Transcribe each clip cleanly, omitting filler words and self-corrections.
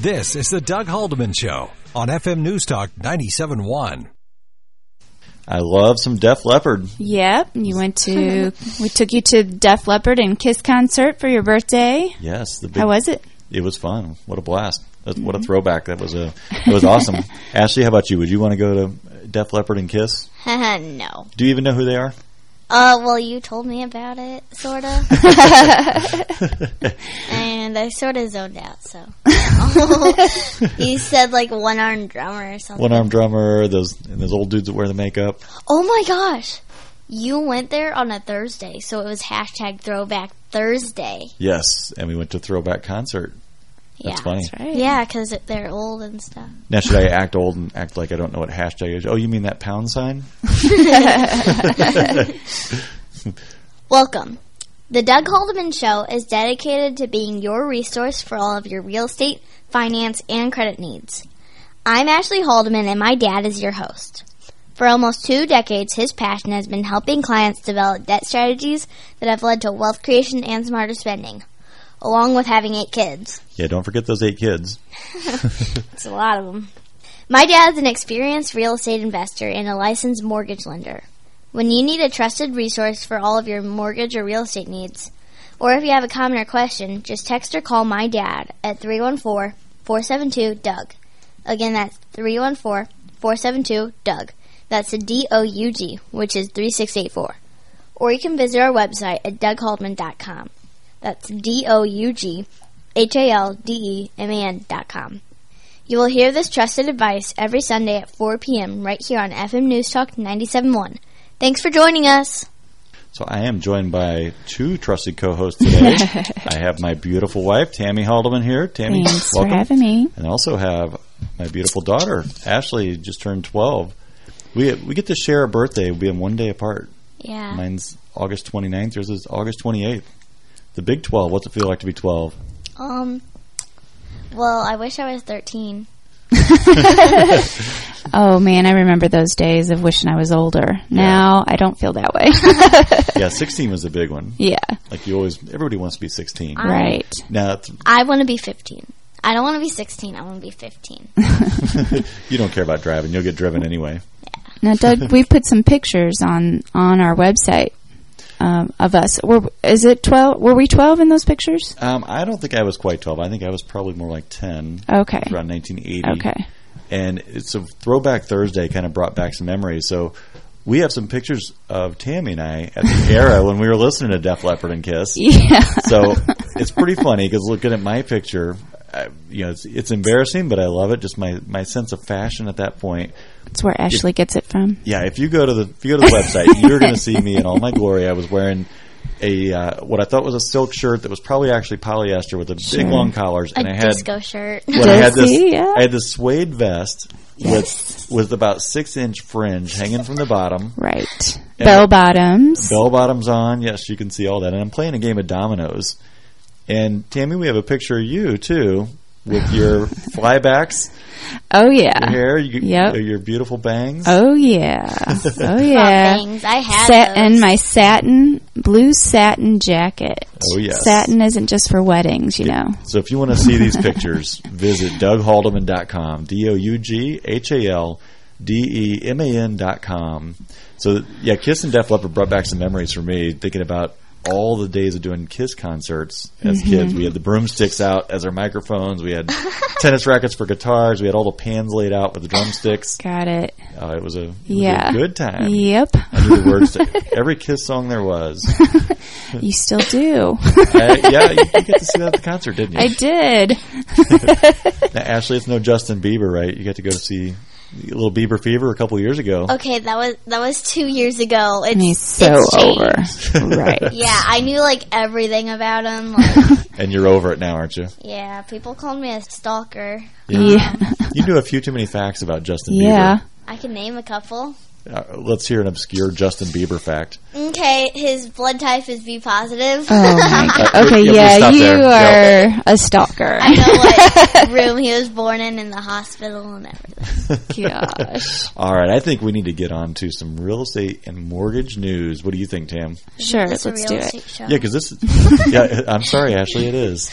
This is the Doug Haldeman Show on FM News Talk 97.1. I love some Def Leppard. Yep, we took you to Def Leppard and Kiss concert for your birthday. Yes. How was it? It was fun. What a blast. What a throwback. It was awesome. Ashley, how about you? Would you want to go to Def Leppard and Kiss? No. Do you even know who they are? Well, you told me about it, sort of. And I sort of zoned out, so. You said, like, one-armed drummer or something. One-armed drummer, those old dudes that wear the makeup. Oh, my gosh. You went there on a Thursday, so it was hashtag Throwback Thursday. Yes, and we went to a throwback concert. That's funny. That's right. Yeah, because they're old and stuff. Now, should I act old and act like I don't know what hashtag is? Oh, you mean that pound sign? Welcome. The Doug Haldeman Show is dedicated to being your resource for all of your real estate, finance, and credit needs. I'm Ashley Haldeman, and my dad is your host. For almost 2 decades, his passion has been helping clients develop debt strategies that have led to wealth creation and smarter spending, along with having 8 kids. Yeah, don't forget those 8 kids. It's a lot of them. My dad is an experienced real estate investor and a licensed mortgage lender. When you need a trusted resource for all of your mortgage or real estate needs, or if you have a comment or question, just text or call my dad at 314-472-DOUG. Again, that's 314-472-DOUG. That's the DOUG, which is 3684. Or you can visit our website at DougHaldeman.com. That's DOUGHALDEMAN.com. You will hear this trusted advice every Sunday at 4 p.m. right here on FM News Talk 97.1. Thanks for joining us. So I am joined by 2 trusted co-hosts today. I have my beautiful wife, Tammy Haldeman, here. Tammy, Thanks welcome. for having me. And I also have my beautiful daughter, Ashley, just turned 12. We get to share a birthday. We'll be in 1 day apart. Yeah. Mine's August 29th. Yours is August 28th. The big 12. What's it feel like to be 12? Well, I wish I was 13. Oh, man, I remember those days of wishing I was older. Now, I don't feel that way. Yeah, 16 was a big one. Yeah. Like everybody wants to be 16. Right. Now, I want to be 15. I don't want to be 16. I want to be 15. you don't care about driving. You'll get driven anyway. Now, Doug, we put some pictures on our website of us. Is it 12? Were we 12 in those pictures? I don't think I was quite 12. I think I was probably more like 10. Okay. Around 1980. Okay. And it's a Throwback Thursday, kind of brought back some memories. So we have some pictures of Tammy and I at the era when we were listening to Def Leppard and Kiss. Yeah. So it's pretty funny because looking at my picture, it's embarrassing, but I love it. Just my sense of fashion at that point. That's where Ashley gets it from. Yeah, if you go to the website, you're going to see me in all my glory. I was wearing what I thought was a silk shirt that was probably actually polyester with big long collars, and I had disco shirt. Well, I had this suede vest with about 6-inch fringe hanging from the bottom. Right. Bell bottoms. Bell bottoms on. Yes, you can see all that. And I'm playing a game of dominoes. And Tammy, we have a picture of you too with your flybacks. Oh, yeah. Your hair, your beautiful bangs. Oh, yeah. Oh, yeah. Bangs. I had those. And my blue satin jacket. Oh, yes. Satin isn't just for weddings, you know. So if you want to see these pictures, visit DougHaldeman.com. DougHaldeman.com. So, yeah, Kiss and Def Leppard brought back some memories for me, thinking about all the days of doing Kiss concerts as kids. We had the broomsticks out as our microphones. We had tennis rackets for guitars. We had all the pans laid out with the drumsticks. Got it. It was a good time. Yep. I knew the words to every Kiss song there was. You still do. Yeah, you get to see that at the concert, didn't you? I did. Now, Ashley, it's no Justin Bieber, right? You got to go to see a little Bieber fever a couple years ago. Okay, that was 2 years ago. He's so over. Right. Yeah, I knew everything about him. And you're over it now, aren't you? Yeah, people called me a stalker. Yeah. You knew a few too many facts about Justin Bieber. Yeah. I can name a couple. Let's hear an obscure Justin Bieber fact. Okay, his blood type is B positive. Oh my god. Okay, Yeah, we'll stop you there. are a stalker. I know what room he was born in the hospital and everything. Gosh. All right, I think we need to get on to some real estate and mortgage news. What do you think, Tam? Sure, It's a let's real do estate it. show. Yeah, because this is... Yeah, I'm sorry, Ashley, it is.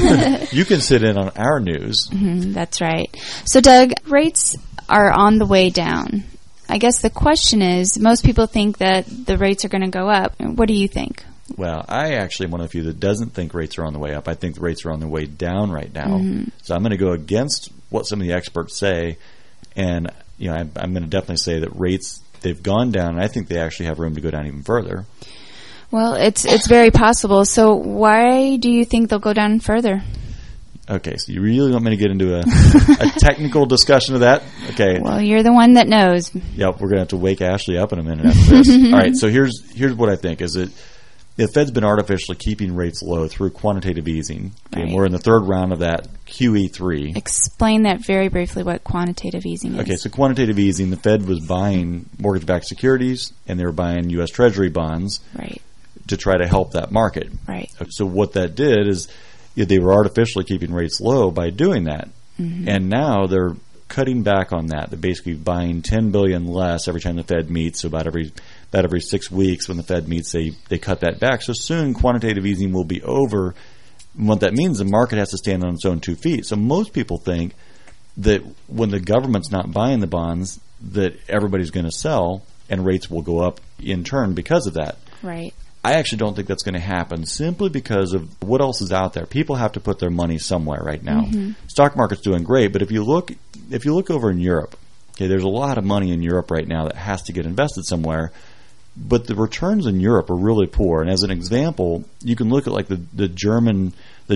You can sit in on our news. That's right. So, Doug, rates are on the way down. I guess the question is, most people think that the rates are going to go up. What do you think? Well, I actually am one of the few that doesn't think rates are on the way up. I think the rates are on the way down right now. So I'm going to go against what some of the experts say, and I'm going to definitely say that rates, they've gone down, and I think they actually have room to go down even further. Well, it's very possible. So why do you think they'll go down further? Okay, so you really want me to get into a technical discussion of that? Okay. Well, you're the one that knows. Yep, we're going to have to wake Ashley up in a minute after this. All right, so here's what I think is that the Fed's been artificially keeping rates low through quantitative easing. Okay, and we're in the third round of that QE3. Explain that very briefly, what quantitative easing is. Okay, so quantitative easing, the Fed was buying mortgage-backed securities and they were buying U.S. Treasury bonds to try to help that market. Right. So what that did is they were artificially keeping rates low by doing that. And now they're cutting back on that. They're basically buying $10 billion less every time the Fed meets. So about every 6 weeks when the Fed meets, they cut that back. So soon quantitative easing will be over. And what that means, the market has to stand on its own 2 feet. So most people think that when the government's not buying the bonds, that everybody's going to sell and rates will go up in turn because of that. Right. I actually don't think that's going to happen simply because of what else is out there. People have to put their money somewhere right now. Stock market's doing great, but if you look over in Europe, okay, there's a lot of money in Europe right now that has to get invested somewhere, but the returns in Europe are really poor. And as an example, you can look at like the German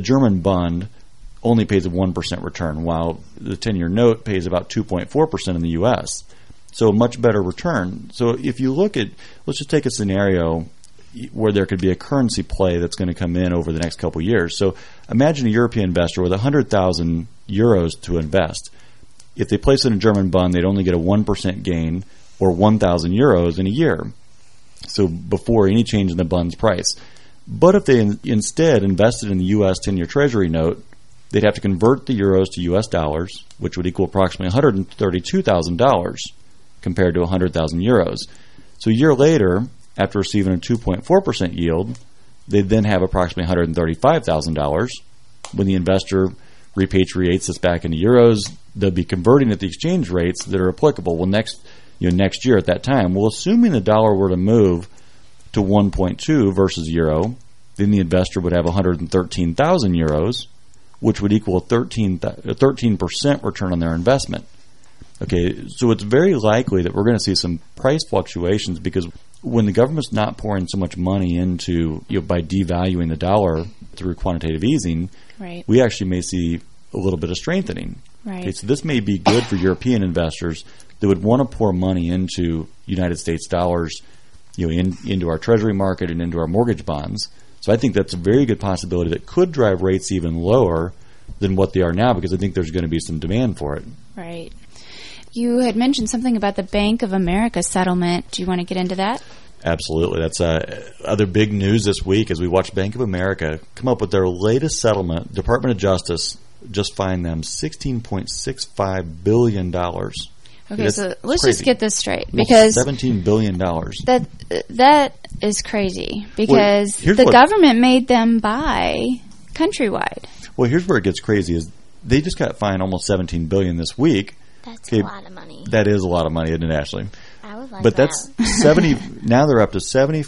bond only pays a 1% return, while the 10-year note pays about 2.4% in the U.S. So a much better return. So if you look at, let's just take a scenario where there could be a currency play that's going to come in over the next couple of years. So imagine a European investor with 100,000 euros to invest. If they place it in a German bond, they'd only get a 1% gain or 1,000 euros in a year. So before any change in the bond's price. But if they instead invested in the U.S. 10-year Treasury note, they'd have to convert the euros to U.S. dollars, which would equal approximately $132,000 compared to 100,000 euros. So a year later, after receiving a 2.4% yield, they'd then have approximately $135,000. When the investor repatriates this back into euros, they'll be converting at the exchange rates that are applicable. Well, next year at that time, well, assuming the dollar were to move to 1.2 versus euro, then the investor would have 113,000 euros, which would equal a 13% return on their investment. Okay, so it's very likely that we're going to see some price fluctuations because when the government's not pouring so much money into, by devaluing the dollar through quantitative easing, we actually may see a little bit of strengthening. Right. Okay, so this may be good for European investors that would want to pour money into United States dollars, into our treasury market and into our mortgage bonds. So I think that's a very good possibility that could drive rates even lower than what they are now because I think there's going to be some demand for it. Right. You had mentioned something about the Bank of America settlement. Do you want to get into that? Absolutely. That's other big news this week as we watch Bank of America come up with their latest settlement. Department of Justice just fined them $16.65 billion. Okay, so let's crazy. just get this straight. Because $17 billion. That is crazy because the government made them buy Countrywide. Well, here's where it gets crazy is they just got fined almost $17 billion this week. That's a lot of money. That is a lot of money, isn't it, Ashley? I would like but that. That's 70. Now they're up to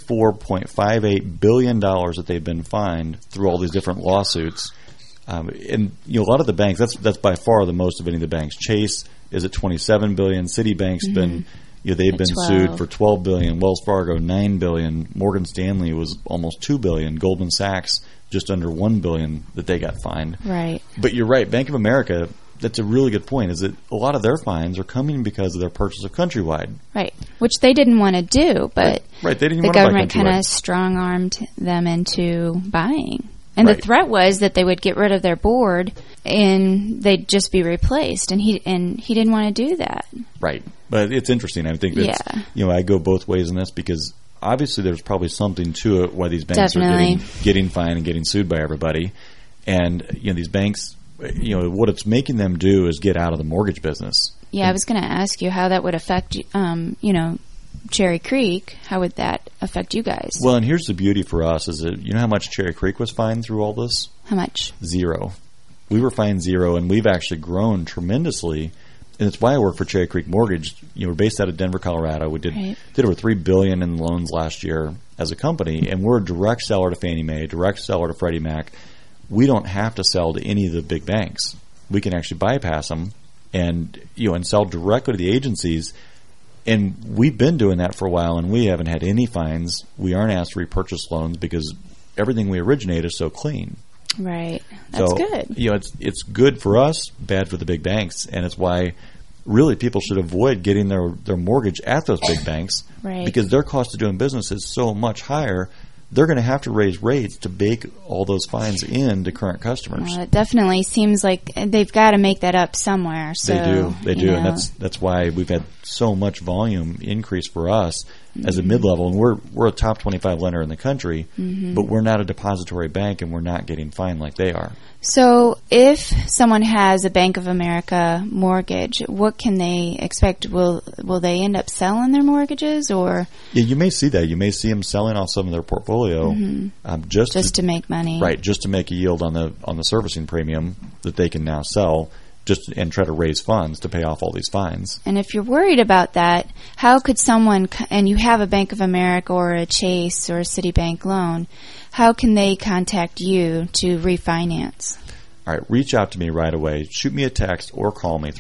$74.58 billion that they've been fined through all these different lawsuits. And a lot of the banks, that's by far the most of any of the banks. Chase is at $27 billion. Citibank's been, they've been 12. sued for $12 billion. Wells Fargo $9 billion. Morgan Stanley was almost $2 billion. Goldman Sachs just under $1 billion that they got fined. Right. But you're right. Bank of America. That's a really good point, is that a lot of their fines are coming because of their purchase of Countrywide. Right, which they didn't want to do, but right. They didn't the want to buy government kind Countrywide. of strong-armed them into buying. And Right. the threat was that they would get rid of their board and they'd just be replaced. And he didn't want to do that. Right. But it's interesting. I think that I go both ways in this because obviously there's probably something to it why these banks Definitely. are getting fined and getting sued by everybody. And these banks, what it's making them do is get out of the mortgage business. Yeah, I was going to ask you how that would affect, Cherry Creek. How would that affect you guys? Well, and here's the beauty for us is that you know how much Cherry Creek was fined through all this? How much? 0. We were fined 0, and we've actually grown tremendously. And it's why I work for Cherry Creek Mortgage. We're based out of Denver, Colorado. We did over $3 billion in loans last year as a company, and we're a direct seller to Fannie Mae, direct seller to Freddie Mac. We don't have to sell to any of the big banks. We can actually bypass them and sell directly to the agencies. And we've been doing that for a while, and we haven't had any fines. We aren't asked to repurchase loans because everything we originate is so clean. Right. That's good. It's good for us, bad for the big banks, and it's why really people should avoid getting their mortgage at those big banks because their cost of doing business is so much higher. They're going to have to raise rates to bake all those fines in to current customers. Well, it definitely seems like they've got to make that up somewhere. So, they do, and that's why we've had so much volume increase for us as a mid-level, and we're a top 25 lender in the country, but we're not a depository bank, and we're not getting fined like they are. So if someone has a Bank of America mortgage, what can they expect? Will they end up selling their mortgages, or? Yeah, you may see that. You may see them selling off some of their portfolio just to make money, right? Just to make a yield on the servicing premium that they can now sell, and try to raise funds to pay off all these fines. And if you're worried about that, how could someone, and you have a Bank of America or a Chase or a Citibank loan, how can they contact you to refinance? All right, reach out to me right away. Shoot me a text or call me,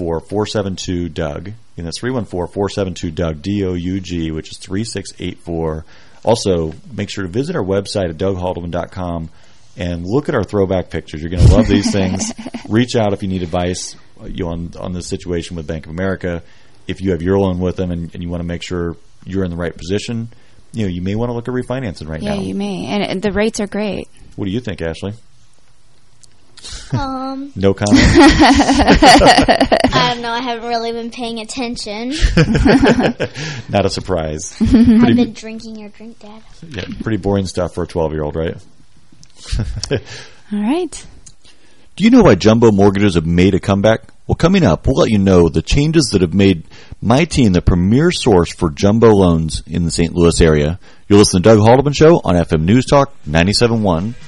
314-472-DOUG. And that's 314-472-DOUG, D-O-U-G, which is 3684. Also, make sure to visit our website at DougHaldeman.com and look at our throwback pictures. You're going to love these things. Reach out if you need advice on this situation with Bank of America. If you have your loan with them and you want to make sure you're in the right position, you may want to look at refinancing now. Yeah, you may. And the rates are great. What do you think, Ashley? No comment? I don't know. I haven't really been paying attention. Not a surprise. I've been drinking your drink, Dad. Yeah, pretty boring stuff for a 12-year-old, right? All right. Do you know why jumbo mortgages have made a comeback? Well, coming up, we'll let you know the changes that have made my team the premier source for jumbo loans in the St. Louis area. You'll listen to Doug Haldeman Show on FM News Talk 97.1.